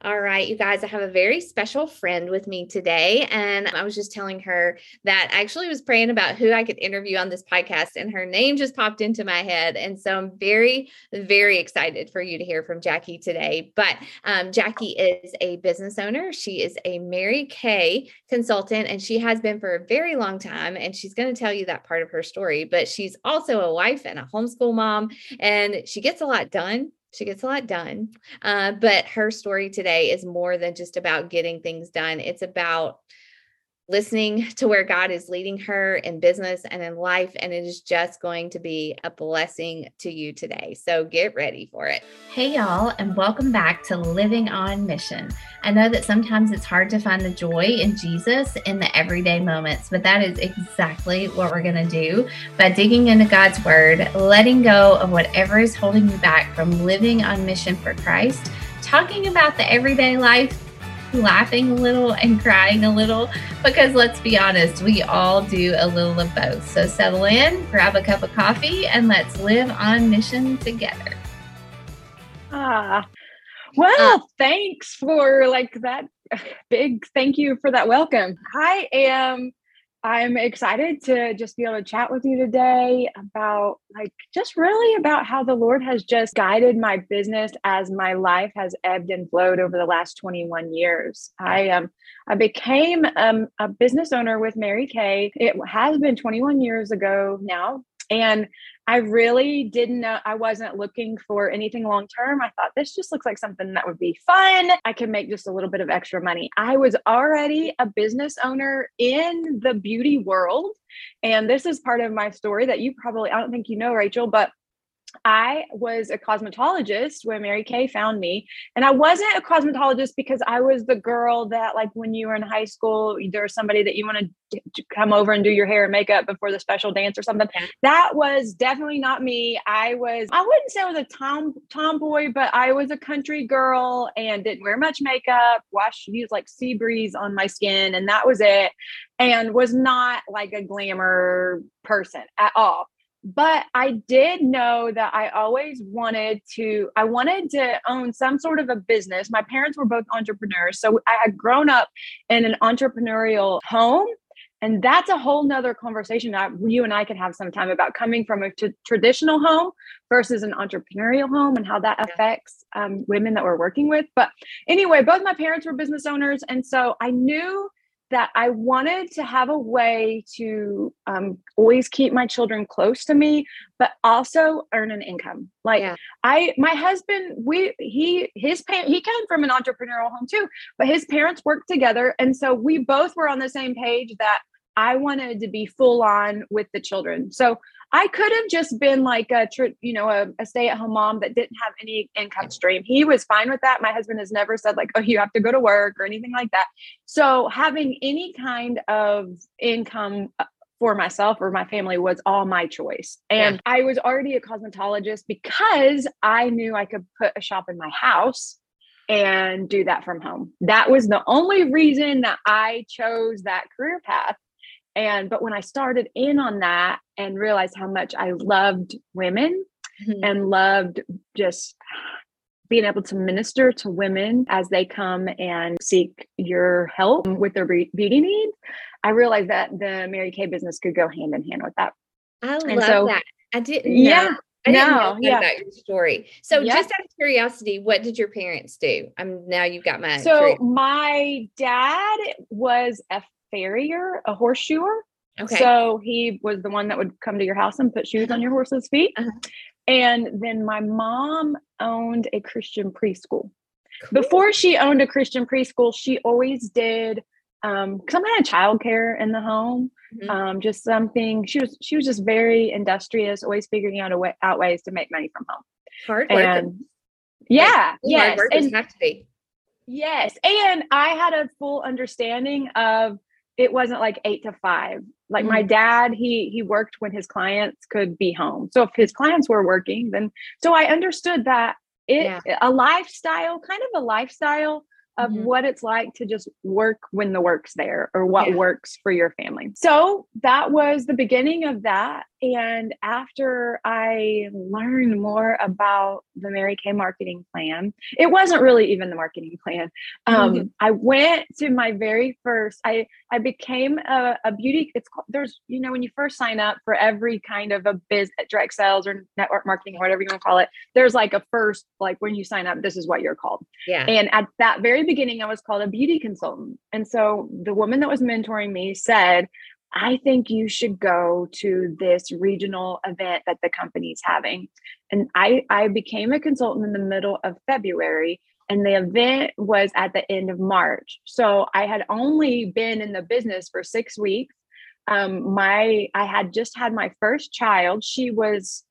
All right, you guys, I have a very special friend with me today. And I was just telling her that I actually was praying about who I could interview on this podcast, and her name just popped into my head. And so I'm very, very excited for you to hear from Jackie today. But Jackie is a business owner. She is a Mary Kay consultant, and she has been for a very long time. And she's going to tell you that part of her story. But she's also a wife and a homeschool mom, and she gets a lot done. But her story today is more than just about getting things done. It's about listening to where God is leading her in business and in life. And it is just going to be a blessing to you today. So get ready for it. Hey, y'all, and welcome back to Living on Mission. I know that sometimes it's hard to find the joy in Jesus in the everyday moments, but that is exactly what we're going to do by digging into God's word, letting go of whatever is holding you back from living on mission for Christ, talking about the everyday life, laughing a little and crying a little, because let's be honest, we all do a little of both. So settle in, grab a cup of coffee, and let's live on mission together. Thanks for that big thank you for that welcome. I'm excited to just be able to chat with you today about just really about how the Lord has just guided my business as my life has ebbed and flowed over the last 21 years. I became a business owner with Mary Kay. It has been 21 years ago now. And I really didn't know, I wasn't looking for anything long-term. I thought this just looks like something that would be fun. I can make just a little bit of extra money. I was already a business owner in the beauty world. And this is part of my story that I don't think you know, Rachel, but I was a cosmetologist when Mary Kay found me. And I wasn't a cosmetologist because I was the girl that, when you were in high school, there was somebody that you wanted to come over and do your hair and makeup before the special dance or something. Yeah. That was definitely not me. I wouldn't say I was a tomboy, but I was a country girl and didn't wear much makeup, used sea breeze on my skin. And that was it. And was not a glamour person at all. But I did know that I always wanted to own some sort of a business. My parents were both entrepreneurs. So I had grown up in an entrepreneurial home. And that's a whole nother conversation that you and I could have sometime about coming from a traditional home versus an entrepreneurial home and how that affects women that we're working with. But anyway, both my parents were business owners. And so I knew that I wanted to have a way to always keep my children close to me, but also earn an income. My husband, he came from an entrepreneurial home too, but his parents worked together. And so we both were on the same page that I wanted to be full on with the children. So I could have just been a stay-at-home mom that didn't have any income stream. He was fine with that. My husband has never said oh, you have to go to work or anything like that. So having any kind of income for myself or my family was all my choice. And I was already a cosmetologist because I knew I could put a shop in my house and do that from home. That was the only reason that I chose that career path. But when I started in on that and realized how much I loved women and loved just being able to minister to women as they come and seek your help with their beauty needs, I realized that the Mary Kay business could go hand in hand with that. I love that. I didn't know. I didn't know that about your story. So just out of curiosity, what did your parents do? Now you've got my my dad was a farrier, a horseshoer. Okay. So he was the one that would come to your house and put shoes on your horse's feet. And then my mom owned a Christian preschool. Cool. Before she owned a Christian preschool, she always did some kind of childcare in the home. Just something. She was just very industrious, always figuring out ways to make money from home. Hard work. And yes. Hard work doesn't have to be. Yes. And I had a full understanding of it wasn't 8 to 5. My dad, he worked when his clients could be home. So if his clients were working, so I understood that a lifestyle of what it's like to just work when the work's there or what works for your family. So that was the beginning of that. And after I learned more about the Mary Kay marketing plan, it wasn't really even the marketing plan. I went to my very first, I became a beauty. It's called, there's, when you first sign up for every kind of a direct sales or network marketing, whatever you want to call it, there's like a first, like when you sign up, this is what you're called. Yeah. And at that very beginning, I was called a beauty consultant. And so the woman that was mentoring me said, I think you should go to this regional event that the company's having. And I became a consultant in the middle of February, and the event was at the end of March. So I had only been in the business for 6 weeks. I had just had my first child. She was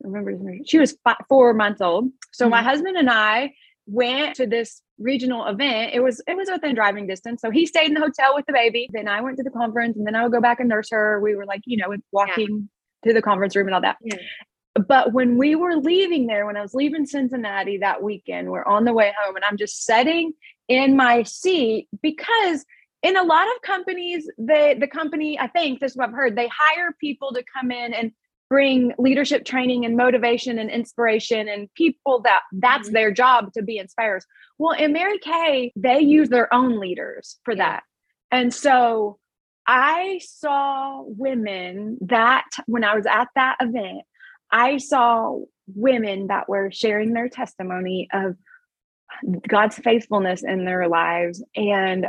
4 months old. So my husband and I went to this regional event. It was within driving distance. So he stayed in the hotel with the baby. Then I went to the conference, and then I would go back and nurse her. We were like, walking to the conference room and all that. Yeah. But when we were leaving there, when I was leaving Cincinnati that weekend, we're on the way home, and I'm just sitting in my seat because in a lot of companies, the company, I think this is what I've heard, they hire people to come in and bring leadership training and motivation and inspiration, and people that's their job, to be inspirers. Well, in Mary Kay, they use their own leaders for that. And so I saw women that when I was at that event, I saw women that were sharing their testimony of God's faithfulness in their lives. And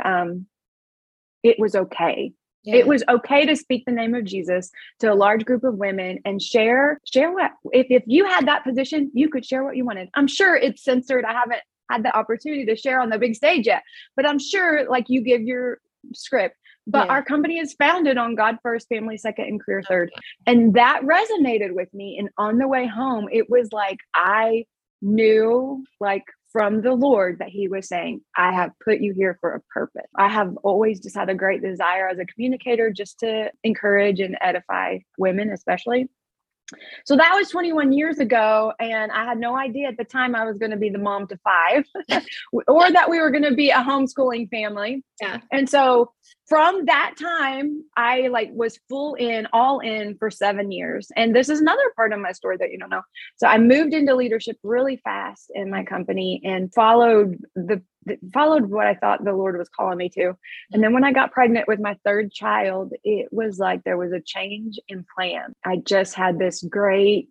it was okay. Yeah. It was okay to speak the name of Jesus to a large group of women and share what, if you had that position, you could share what you wanted. I'm sure it's censored. I haven't had the opportunity to share on the big stage yet, but I'm sure like you give your script. But our company is founded on God first, family second, and career third. And that resonated with me. And on the way home, it was like, I knew like from the Lord that he was saying, I have put you here for a purpose. I have always just had a great desire as a communicator just to encourage and edify women, especially. So that was 21 years ago. And I had no idea at the time I was going to be the mom to 5 or that we were going to be a homeschooling family. Yeah. And so from that time, I was all in for 7 years. And this is another part of my story that you don't know. So I moved into leadership really fast in my company and followed what I thought the Lord was calling me to. And then when I got pregnant with my 3rd child, it was like there was a change in plan. I just had this great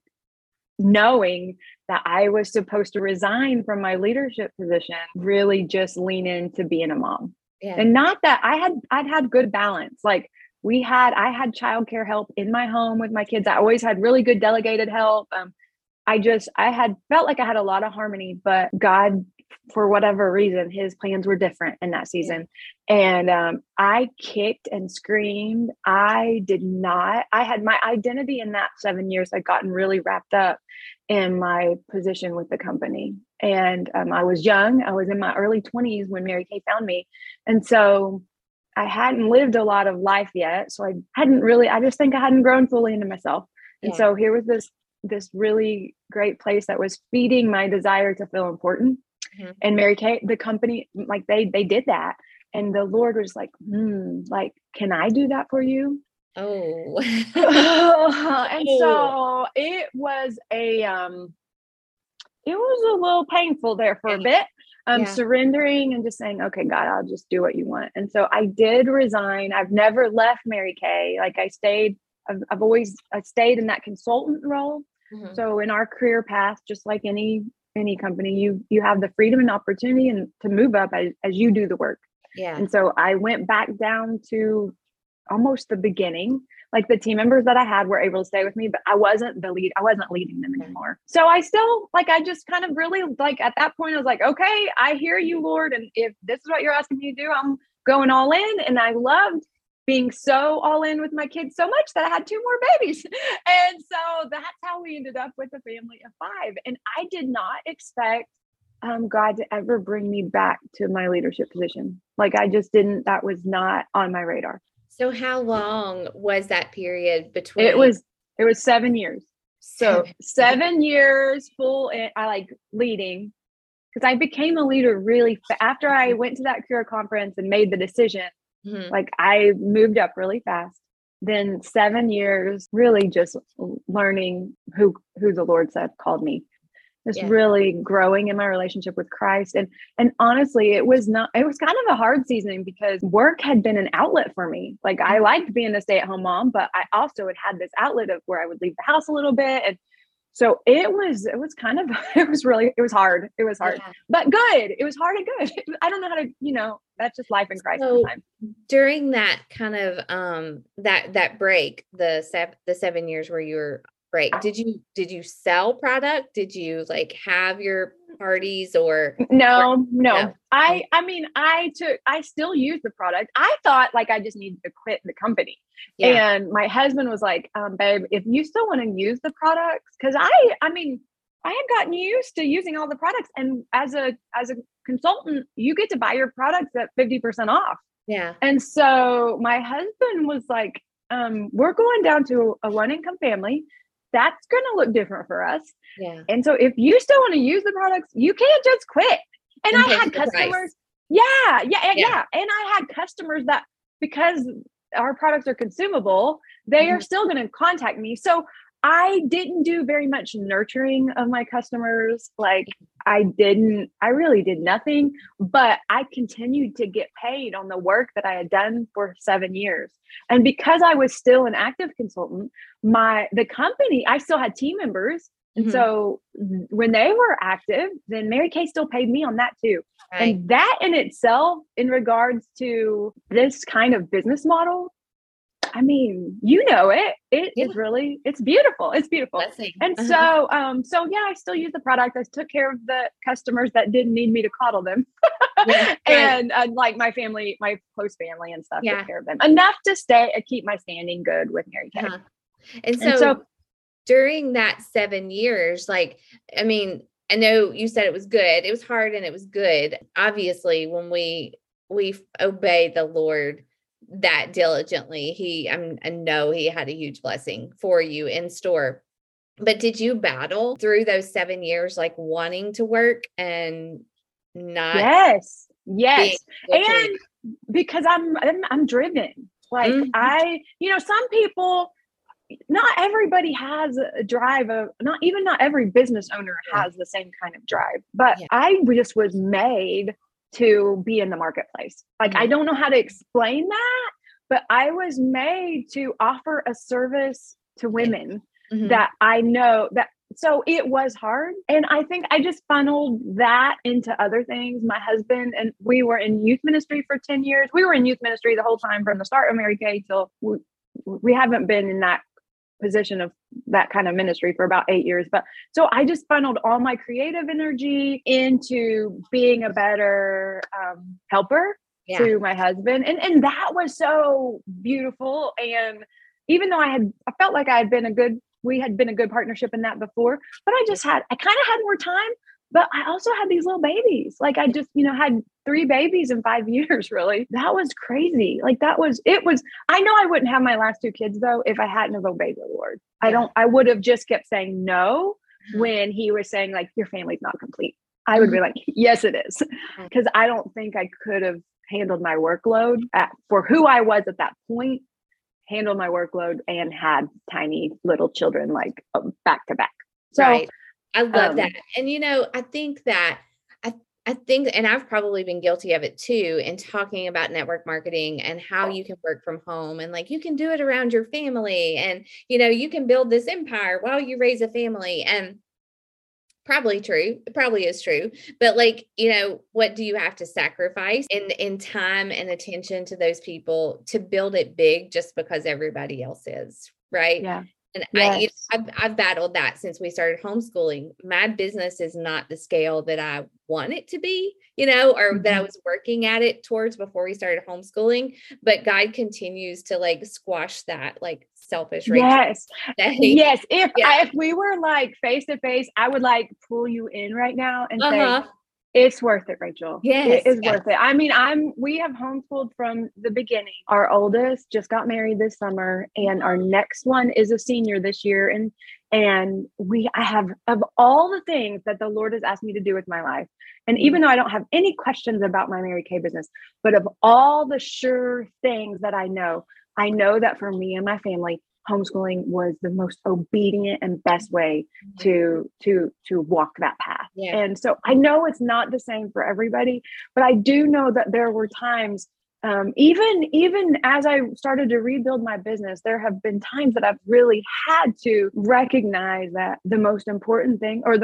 knowing that I was supposed to resign from my leadership position, really just lean into being a mom. Yeah. And not that I'd had good balance. Like I had childcare help in my home with my kids. I always had really good delegated help. I had felt like I had a lot of harmony, but God, for whatever reason, his plans were different in that season. Yeah. And I kicked and screamed. I had my identity in that 7 years had gotten really wrapped up in my position with the company. And I was young. I was in my early 20s when Mary Kay found me. And so I hadn't lived a lot of life yet. So I just think I hadn't grown fully into myself. And so here was this really great place that was feeding my desire to feel important. Mm-hmm. And Mary Kay, the company, like they did that. And the Lord was like, can I do that for you? Oh. And so it was a little painful there for a bit. Surrendering and just saying, okay, God, I'll just do what you want. And so I did resign. I've never left Mary Kay. Like I stayed in that consultant role. Mm-hmm. So in our career path, just like any company, you have the freedom and opportunity and to move up as you do the work. Yeah. And so I went back down to almost the beginning. Like the team members that I had were able to stay with me, but I wasn't leading them anymore. So I still I just kind of really at that point, I was like, okay, I hear you, Lord. And if this is what you're asking me to do, I'm going all in. And I loved being so all in with my kids so much that I had 2 more babies. And so that's how we ended up with a family of 5. And I did not expect God to ever bring me back to my leadership position. I just didn't, that was not on my radar. So how long was that period between? It was 7 years. So 7 years full. I leading because I became a leader really after I went to that career conference and made the decision. Mm-hmm. I moved up really fast. then 7 years really just learning who the Lord said called me. Just Yeah. really growing in my relationship with Christ. And honestly, it was kind of a hard season because work had been an outlet for me. Like I liked being a stay-at-home mom, but I also had this outlet of where I would leave the house a little bit. And so it was kind of, it was hard. It was hard, Yeah. but good. It was hard and good. I don't know how to, that's just life in Christ sometimes. During that kind of that break, the 7 years where you were break, did you sell product? Did you like have your parties or no. I still use the product. I thought like I just needed to quit the company. Yeah. And my husband was like, babe, if you still want to use the products, because I had gotten used to using all the products. And as a consultant, you get to buy your products at 50% off. Yeah. And so my husband was like, we're going down to a one-income family. That's going to look different for us. Yeah. And so if you still want to use the products, you can't just quit. And I had customers. Yeah. And I had customers that, because our products are consumable, they are still going to contact me. So I didn't do very much nurturing of my customers. Like I really did nothing, but I continued to get paid on the work that I had done for 7 years. And because I was still an active consultant, the company, I still had team members. And so when they were active, then Mary Kay still paid me on that too. Right. And that in itself, in regards to this kind of business model, I mean, it is really, it's beautiful. It's beautiful. And so I still use the product. I took care of the customers that didn't need me to coddle them. And like my family, my close family and stuff, took care of them enough to keep my standing good with Mary Kay. And so during that 7 years, like, I mean, I know you said it was good. It was hard and it was good. Obviously, when we obey the Lord that diligently, I know he had a huge blessing for you in store. But did you battle through those 7 years, like wanting to work and not? Yes. And because I'm driven, like some people, not everybody has a drive of not every business owner has the same kind of drive, but I just was made to be in the marketplace. Like, I don't know how to explain that, but I was made to offer a service to women that I know that. So it was hard. And I think I just funneled that into other things. My husband and we were in youth ministry for 10 years. We were in youth ministry the whole time from the start of Mary Kay till we haven't been in that position of that kind of ministry for about 8 years. But so I just funneled all my creative energy into being a better helper to my husband. And that was so beautiful. And even though I felt like we had been a good partnership in that before, but I kind of had more time, but I also had these little babies. Like I just, had 3 babies in 5 years, really. That was crazy. Like I know I wouldn't have my last 2 kids though, if I hadn't have obeyed the Lord. I would have just kept saying no when he was saying like, your family's not complete. I would be like, yes, it is. Because I don't think I could have handled my workload for who I was at that point, handled my workload and had tiny little children like back to back. So I love that. And, I think that I think, and I've probably been guilty of it too, in talking about network marketing and how you can work from home and like, you can do it around your family and, you can build this empire while you raise a family. And probably true. It probably is true. But like, what do you have to sacrifice in time and attention to those people to build it big just because everybody else is, right? Yeah. And I've battled that since we started homeschooling. My business is not the scale that I want it to be, or that I was working at it towards before we started homeschooling. But God continues to like squash that like selfish Rachel. Yes. If we were like face to face, I would like pull you in right now and say, it's worth it, Rachel. Yes. It is worth it. I mean, we have homeschooled from the beginning. Our oldest just got married this summer and our next one is a senior this year. And I have, of all the things that the Lord has asked me to do with my life, and even though I don't have any questions about my Mary Kay business, but of all the sure things that I know, I know that for me and my family, homeschooling was the most obedient and best way to walk that path. Yeah. And so I know it's not the same for everybody, but I do know that there were times, even as I started to rebuild my business, there have been times that I've really had to recognize that the most important thing, or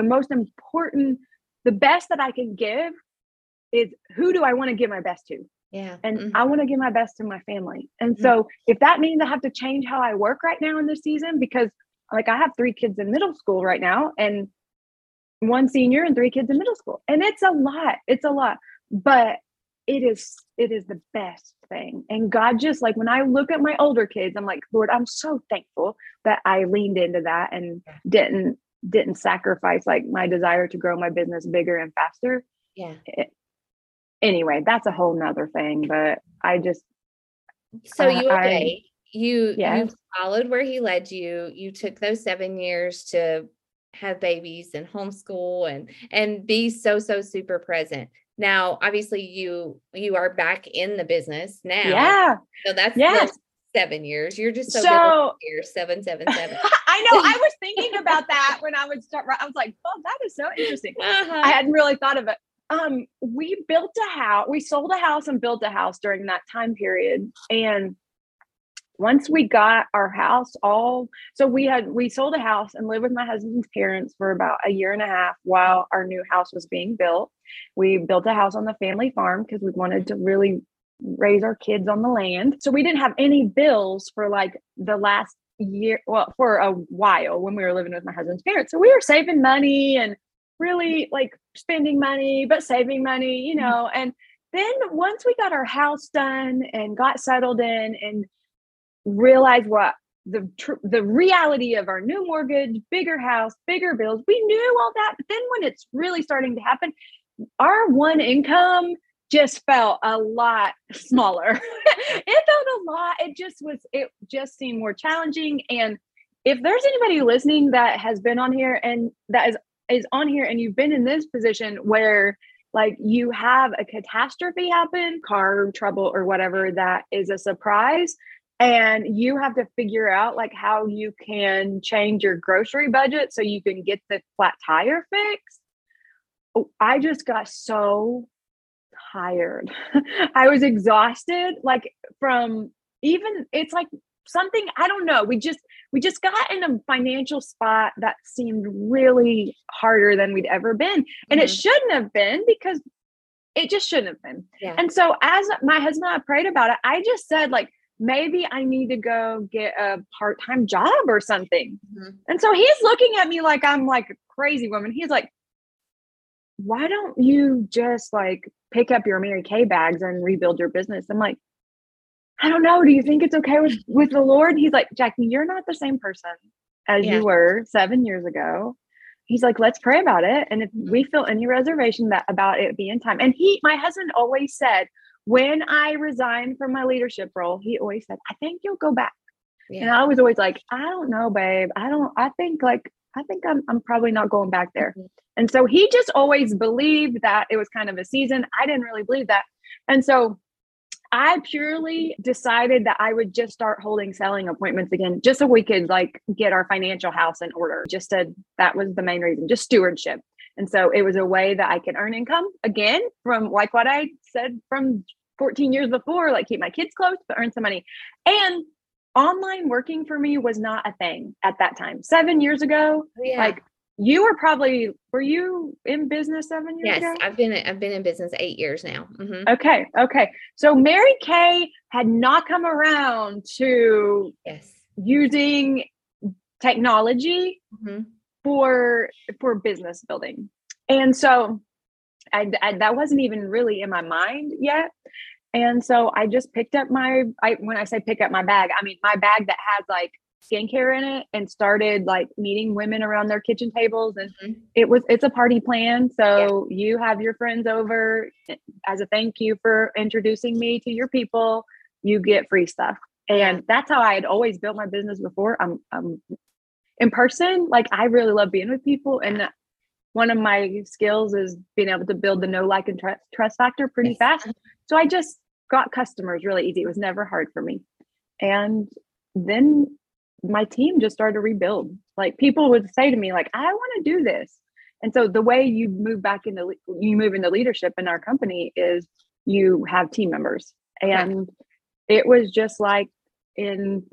the best that I can give is, who do I want to give my best to? Yeah. And I want to give my best to my family. And so if that means I have to change how I work right now in this season, because like I have 3 kids in middle school right now, and 1 senior and 3 kids in middle school. And it's a lot, but it is the best thing. And God, just like when I look at my older kids, I'm like, Lord, I'm so thankful that I leaned into that and didn't sacrifice like my desire to grow my business bigger and faster. Yeah. Anyway, that's a whole nother thing, but I just. So you obeyed, you Yes. followed where he led you. You took those 7 years to have babies and homeschool and be so super present. Now, obviously you are back in the business now. Yeah. So that's Yes. the 7 years. You're just so here, 777. I know. I was thinking about that when I would start. I was like, oh, that is so interesting. I hadn't really thought of it. We built a house. We sold a house and built a house during that time period. And once we got our house we sold a house and lived with my husband's parents for about a year and a half while our new house was being built. We built a house on the family farm because we wanted to really raise our kids on the land. So we didn't have any bills for like the last year, well, for a while when we were living with my husband's parents. So we were saving money and really like spending money, but saving money, you know. And then once we got our house done and got settled in and realized what the reality of our new mortgage, bigger house, bigger bills, we knew all that. But then when it's really starting to happen, our one income just felt a lot smaller. It felt a lot. It just seemed more challenging. And if there's anybody listening that has been on here and that is on here and you've been in this position where like you have a catastrophe happen, car trouble or whatever, that is a surprise, and you have to figure out like how you can change your grocery budget so you can get the flat tire fixed. I just got so tired. I was exhausted, like from even, it's like something, I don't know. We just got in a financial spot that seemed really harder than we'd ever been. And it shouldn't have been, because it just shouldn't have been. Yeah. And so as my husband and I prayed about it, I just said like, maybe I need to go get a part-time job or something. And so he's looking at me like I'm like a crazy woman. He's like, why don't you just like pick up your Mary Kay bags and rebuild your business? I'm like, I don't know. Do you think it's okay with the Lord? He's like, Jackie, you're not the same person as you were 7 years ago. He's like, let's pray about it. And if we feel any reservation about it being time. And my husband always said, when I resigned from my leadership role, he always said, I think you'll go back. Yeah. And I was always like, I don't know, babe. I think I'm probably not going back there. And so he just always believed that it was kind of a season. I didn't really believe that. And so I purely decided that I would just start holding selling appointments again, just so we could like get our financial house in order. That was the main reason, just stewardship. And so it was a way that I could earn income again from like what I said from 14 years before, like keep my kids close, but earn some money. And online working for me was not a thing at that time. 7 years ago, like were you in business 7 years ago? Yes, I've been in business 8 years now. Okay. So Mary Kay had not come around to using technology for business building. And so I that wasn't even really in my mind yet. And so I just picked up when I say pick up my bag, I mean my bag that has like skincare in it, and started like meeting women around their kitchen tables. And it's a party plan. So you have your friends over as a thank you for introducing me to your people, you get free stuff. And that's how I had always built my business before. I'm in person. Like I really love being with people. And one of my skills is being able to build the know, like, and trust factor pretty fast. So I just got customers really easy. It was never hard for me. And then my team just started to rebuild. Like people would say to me, like, I want to do this. And so the way you move into leadership in our company is you have team members. And it was just like in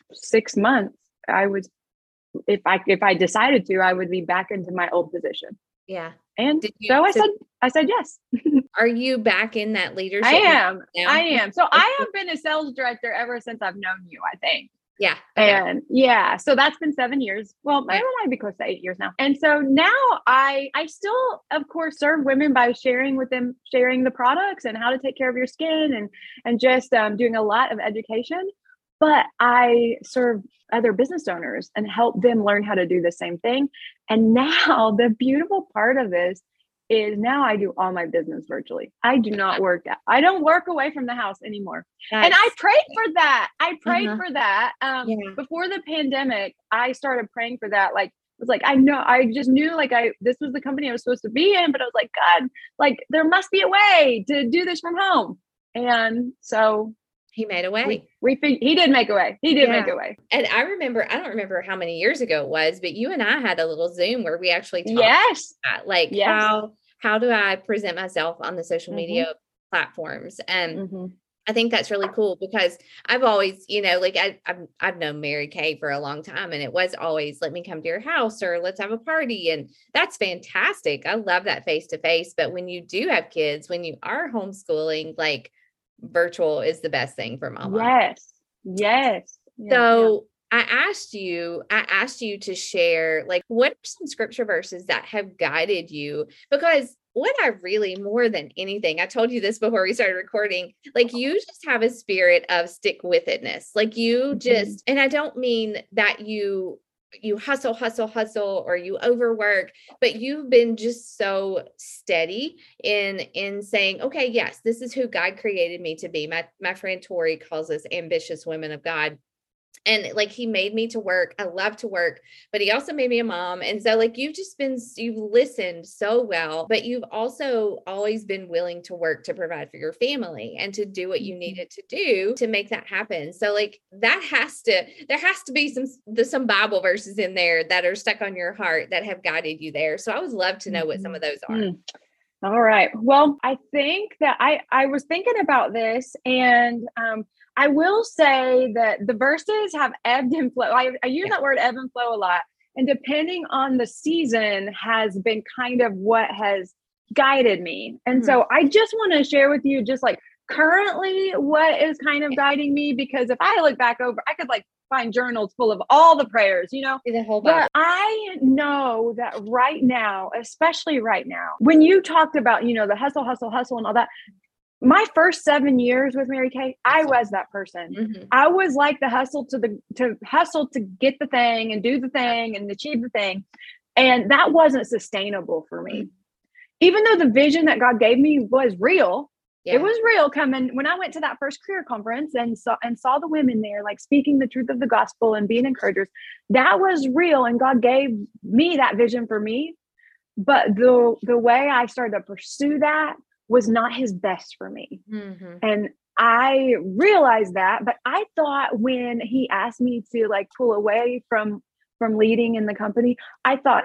6 months, I was, if I decided to, I would be back into my old position. Yeah. And I said yes. Are you back in that leadership? I am. So I have been a sales director ever since I've known you, I think. Yeah. Okay. And yeah, so that's been 7 years. Well, it might be close to 8 years now. And so now I still, of course, serve women by sharing with them, sharing the products and how to take care of your skin and just doing a lot of education. But I serve other business owners and help them learn how to do the same thing. And now the beautiful part of this is now I do all my business virtually. I do not I don't work away from the house anymore. And I prayed for that. For that. Before the pandemic, I started praying for that. Like, it was like, I just knew like this was the company I was supposed to be in, but I was like, God, like there must be a way to do this from home. And so he made a way. He did make a way. He did make a way. And I don't remember how many years ago it was, but you and I had a little Zoom where we actually talked about like how do I present myself on the social media platforms? And I think that's really cool because I've always, like I've known Mary Kay for a long time, and it was always, let me come to your house or let's have a party. And that's fantastic. I love that face to face. But when you do have kids, when you are homeschooling, like virtual is the best thing for mama. Yes. So I asked you to share, like, what are some scripture verses that have guided you? Because what I really, more than anything, I told you this before we started recording, like you just have a spirit of stick with itness. Like you just, and I don't mean that you hustle, or you overwork, but you've been just so steady in saying, okay, yes, this is who God created me to be. My friend Tori calls us ambitious women of God. And like, he made me to work. I love to work, but he also made me a mom. And so like, you've listened so well, but you've also always been willing to work to provide for your family and to do what you needed to do to make that happen. So like there has to be some Bible verses in there that are stuck on your heart that have guided you there. So I would love to know what some of those are. All right. Well, I think that I was thinking about this, and I will say that the verses have ebbed and flow. I use that word ebb and flow a lot. And depending on the season has been kind of what has guided me. And so I just want to share with you just like currently what is kind of guiding me, because if I look back over, I could like find journals full of all the prayers, the whole Bible. But I know that right now, especially right now, when you talked about, the hustle and all that, my first 7 years with Mary Kay, I was that person. I was like the hustle to hustle to get the thing and do the thing and achieve the thing. And that wasn't sustainable for me. Even though the vision that God gave me was real, it was real coming when I went to that first career conference and saw the women there, like speaking the truth of the gospel and being encouragers. That was real. And God gave me that vision for me. But the way I started to pursue that was not his best for me. And I realized that, but I thought when he asked me to like pull away from leading in the company, I thought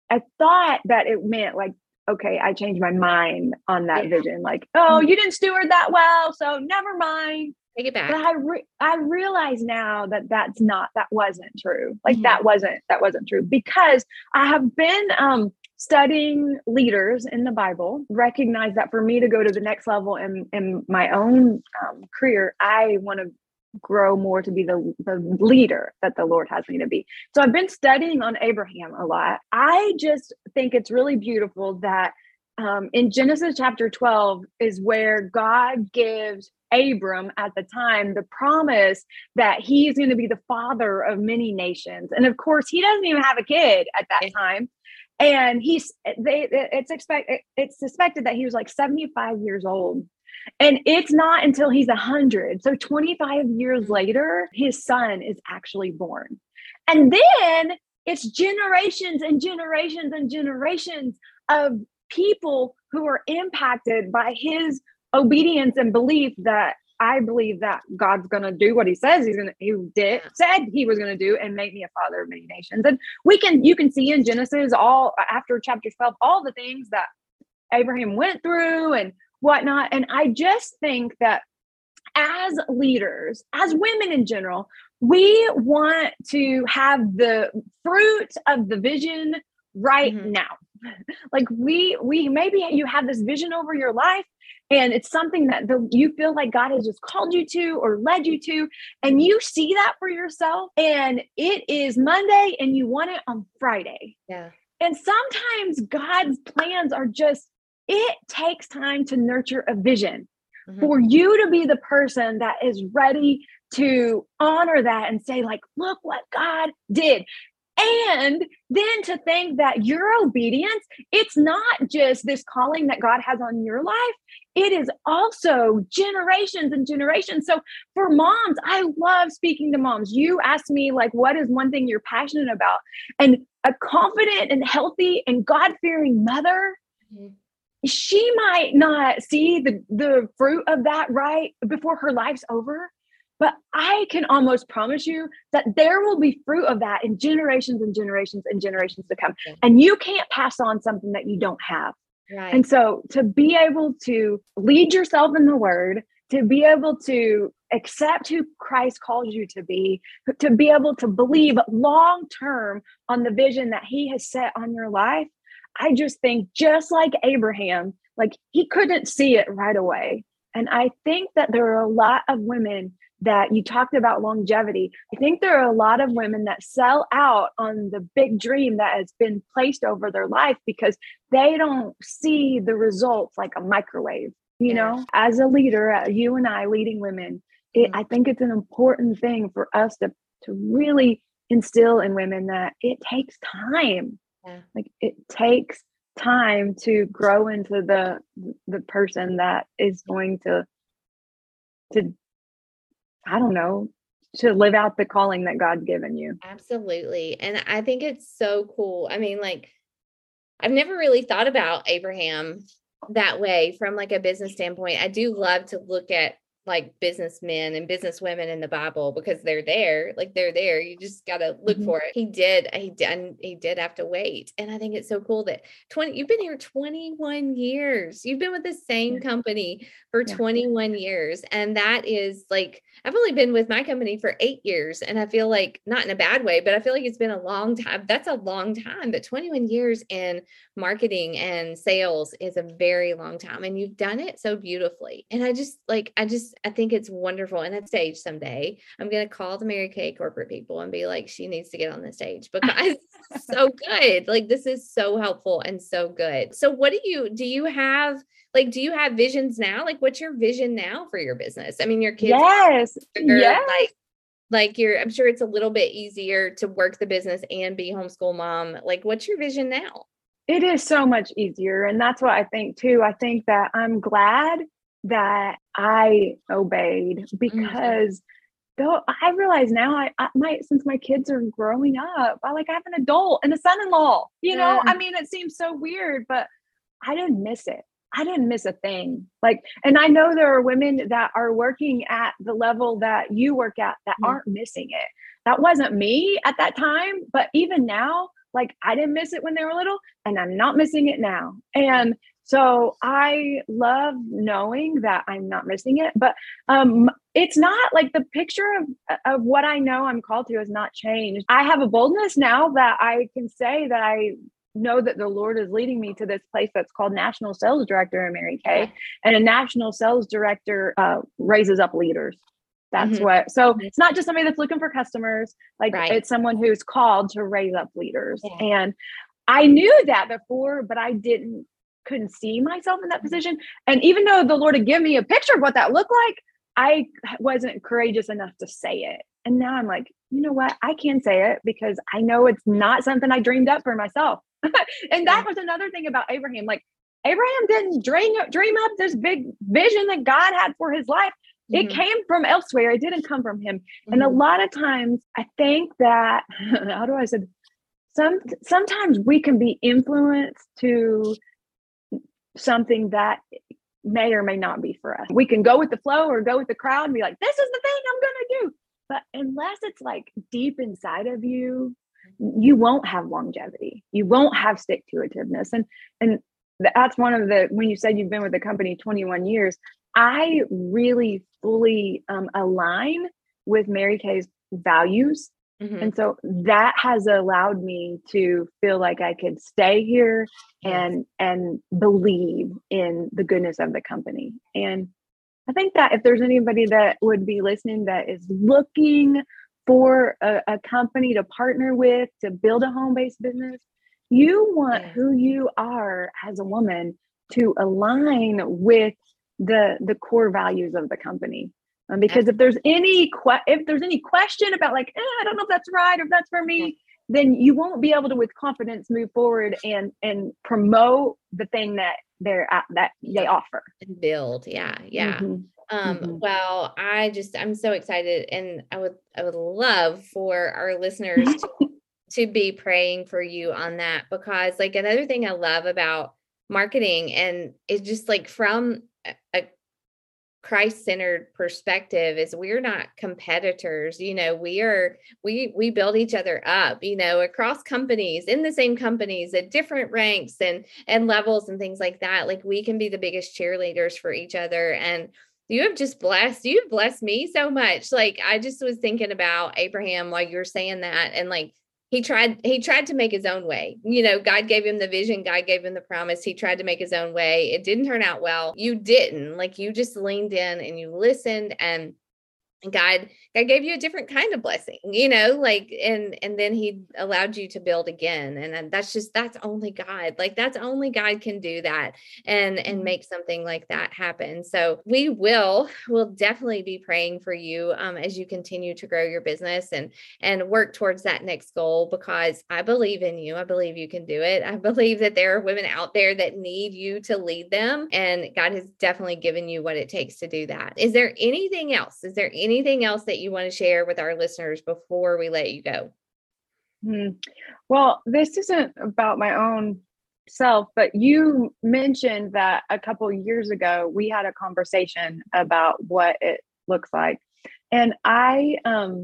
that it meant like, okay, I changed my mind on that vision. Like, oh, you didn't steward that well, so never mind. Take it back. But I realize now that that wasn't true. Like that wasn't true, because I have been studying leaders in the Bible, recognize that for me to go to the next level in my own career, I want to grow more to be the leader that the Lord has me to be. So I've been studying on Abraham a lot. I just think it's really beautiful that in Genesis chapter 12 is where God gives Abram at the time the promise that he is going to be the father of many nations. And of course, he doesn't even have a kid at that time. And it's suspected that he was like 75 years old. And it's not until he's 100. So 25 years later, his son is actually born. And then it's generations and generations and generations of people who are impacted by his obedience and belief that I believe that God's going to do what he says said he was going to do, and make me a father of many nations. And you can see in Genesis, all after chapter 12, all the things that Abraham went through and whatnot. And I just think that as leaders, as women in general, we want to have the fruit of the vision right now. Like we maybe you have this vision over your life, and it's something that you feel like God has just called you to or led you to, and you see that for yourself, and it is Monday and you want it on Friday. Yeah. And sometimes God's plans are just, it takes time to nurture a vision for you to be the person that is ready to honor that and say, like, look what God did. And then to think that your obedience, it's not just this calling that God has on your life. It is also generations and generations. So for moms, I love speaking to moms. You asked me, like, what is one thing you're passionate about? And a confident and healthy and God-fearing mother, she might not see the fruit of that right before her life's over. But I can almost promise you that there will be fruit of that in generations and generations and generations to come. And you can't pass on something that you don't have. Right. And so to be able to lead yourself in the word, to be able to accept who Christ calls you to be able to believe long-term on the vision that he has set on your life, I just think just like Abraham, like he couldn't see it right away. And I think that there are a lot of women that you talked about longevity. I think there are a lot of women that sell out on the big dream that has been placed over their life because they don't see the results like a microwave. You know, as a leader, you and I leading women, I think it's an important thing for us to really instill in women that it takes time. Yeah. Like it takes time to grow into the person that is going to I don't know, to live out the calling that God's given you. Absolutely. And I think it's so cool. I mean, like, I've never really thought about Abraham that way from like a business standpoint. I do love to look at like businessmen and businesswomen in the Bible because they're there. You just got to look for it. He did have to wait. And I think it's so cool that you've been here 21 years. You've been with the same company for 21 years. And that is like, I've only been with my company for 8 years. And I feel like, not in a bad way, but I feel like it's been a long time. That's a long time, but 21 years in marketing and sales is a very long time. And you've done it so beautifully. And I think it's wonderful. And at stage someday, I'm going to call the Mary Kay corporate people and be like, she needs to get on the stage because it's so good. Like, this is so helpful and so good. So what do you have visions now? Like, what's your vision now for your business? I mean, your kids, I'm sure it's a little bit easier to work the business and be homeschool mom. Like, what's your vision now? It is so much easier. And that's what I think too. I think that I'm glad that I obeyed because though I realize now since my kids are growing up, I have an adult and a son-in-law, you know, I mean, it seems so weird, but I didn't miss it. I didn't miss a thing. And I know there are women that are working at the level that you work at that aren't missing it. That wasn't me at that time, but even now, I didn't miss it when they were little and I'm not missing it now. And so I love knowing that I'm not missing it, but it's not like the picture of what I know I'm called to has not changed. I have a boldness now that I can say that I know that the Lord is leading me to this place that's called National Sales Director in Mary Kay. And a national sales director raises up leaders. That's so it's not just somebody that's looking for customers, it's someone who's called to raise up leaders. Yeah. And I knew that before, but I couldn't see myself in that position. And even though the Lord had given me a picture of what that looked like, I wasn't courageous enough to say it. And now I'm like, you know what? I can say it because I know it's not something I dreamed up for myself. And that was another thing about Abraham. Abraham didn't dream up this big vision that God had for his life. It came from elsewhere. It didn't come from him. And a lot of times I think that, how do I say, sometimes we can be influenced to something that may or may not be for us. We can go with the flow or go with the crowd and be like, this is the thing I'm going to do. But unless it's like deep inside of you, you won't have longevity. You won't have stick to itiveness. And that's one of the, when you said you've been with the company 21 years, I really fully align with Mary Kay's values. Mm-hmm. And so that has allowed me to feel like I could stay here and believe in the goodness of the company. And I think that if there's anybody that would be listening that is looking for a company to partner with, to build a home-based business, you want who you are as a woman to align with the core values of the company. Because if there's any question about like, I don't know if that's right or if that's for me, then you won't be able to with confidence move forward and promote the thing that they offer and build. Well, I'm so excited, and I would love for our listeners to be praying for you on that, because like another thing I love about marketing, and it's just like from a Christ-centered perspective, is we're not competitors. We build each other up, across companies, in the same companies, at different ranks and levels and things like that. Like we can be the biggest cheerleaders for each other. And you've blessed me so much. Like I just was thinking about Abraham while you were saying that. And like, he tried to make his own way. God gave him the vision. God gave him the promise. He tried to make his own way. It didn't turn out well. You didn't. Like you just leaned in and you listened, and God gave you a different kind of blessing, and then he allowed you to build again. And that's only God. Like that's only God can do that and make something like that happen. So we'll definitely be praying for you as you continue to grow your business and work towards that next goal, because I believe in you. I believe you can do it. I believe that there are women out there that need you to lead them, and God has definitely given you what it takes to do that. Is there anything else? Anything else that you want to share with our listeners before we let you go? Well, this isn't about my own self, but you mentioned that a couple of years ago, we had a conversation about what it looks like. And I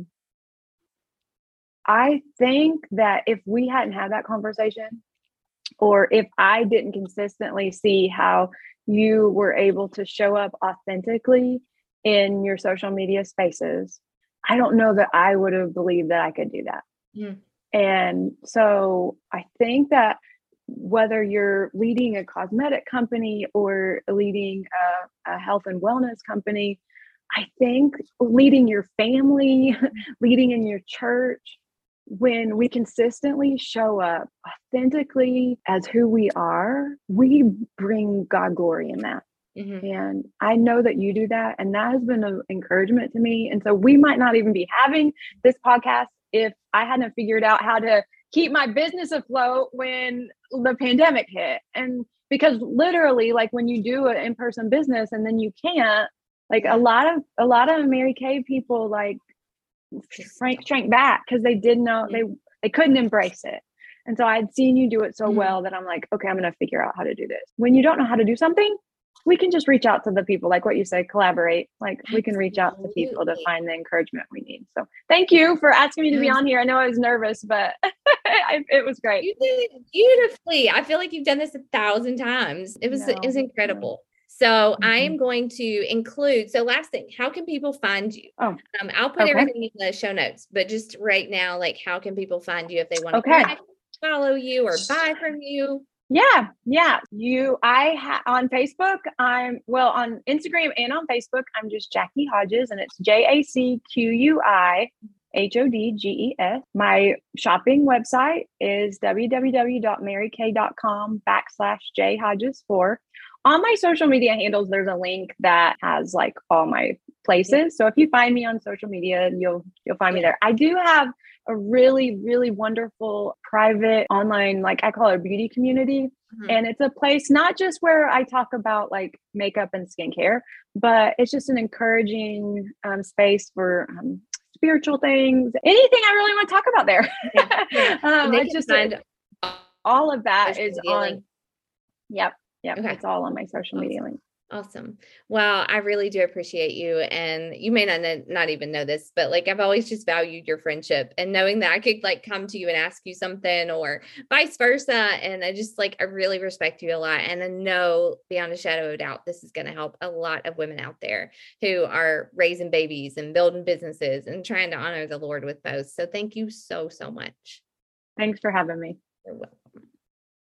think that if we hadn't had that conversation, or if I didn't consistently see how you were able to show up authentically in your social media spaces, I don't know that I would have believed that I could do that. And so I think that whether you're leading a cosmetic company or leading a health and wellness company, I think leading your family, leading in your church, when we consistently show up authentically as who we are, we bring God glory in that. And I know that you do that. And that has been an encouragement to me. And so we might not even be having this podcast if I hadn't figured out how to keep my business afloat when the pandemic hit. And because literally, like when you do an in-person business and then you can't, like a lot of Mary Kay people like shrank back because they didn't know, they couldn't embrace it. And so I'd seen you do it so well that I'm like, okay, I'm going to figure out how to do this. When you don't know how to do something, we can just reach out to the people, like what you say, collaborate. Like we can reach out to people to find the encouragement we need. So thank you for asking me to be on here. I know I was nervous, but it was great. You did it beautifully. I feel like you've done this 1,000 times. It was incredible. So I am going to include, so last thing, how can people find you? I'll put everything in the show notes, but just right now, like how can people find you if they want to follow you or buy from you? Yeah. On Facebook, on Instagram and on Facebook, I'm just Jackie Hodges, and it's JACQUIHODGES. My shopping website is www.marykay.com/JHodges4. On my social media handles, there's a link that has like all my places. So if you find me on social media, you'll find me there. I do have a really, really wonderful private online, like I call it a beauty community. And it's a place not just where I talk about like makeup and skincare, but it's just an encouraging space for spiritual things, anything I really want to talk about there. It's just all of that is on. Yep. Okay. It's all on my social media link. Awesome. Well, I really do appreciate you. And you may not even know this, but like I've always just valued your friendship and knowing that I could like come to you and ask you something or vice versa. And I really respect you a lot. And I know beyond a shadow of a doubt, this is going to help a lot of women out there who are raising babies and building businesses and trying to honor the Lord with both. So thank you so, so much. Thanks for having me. You're welcome.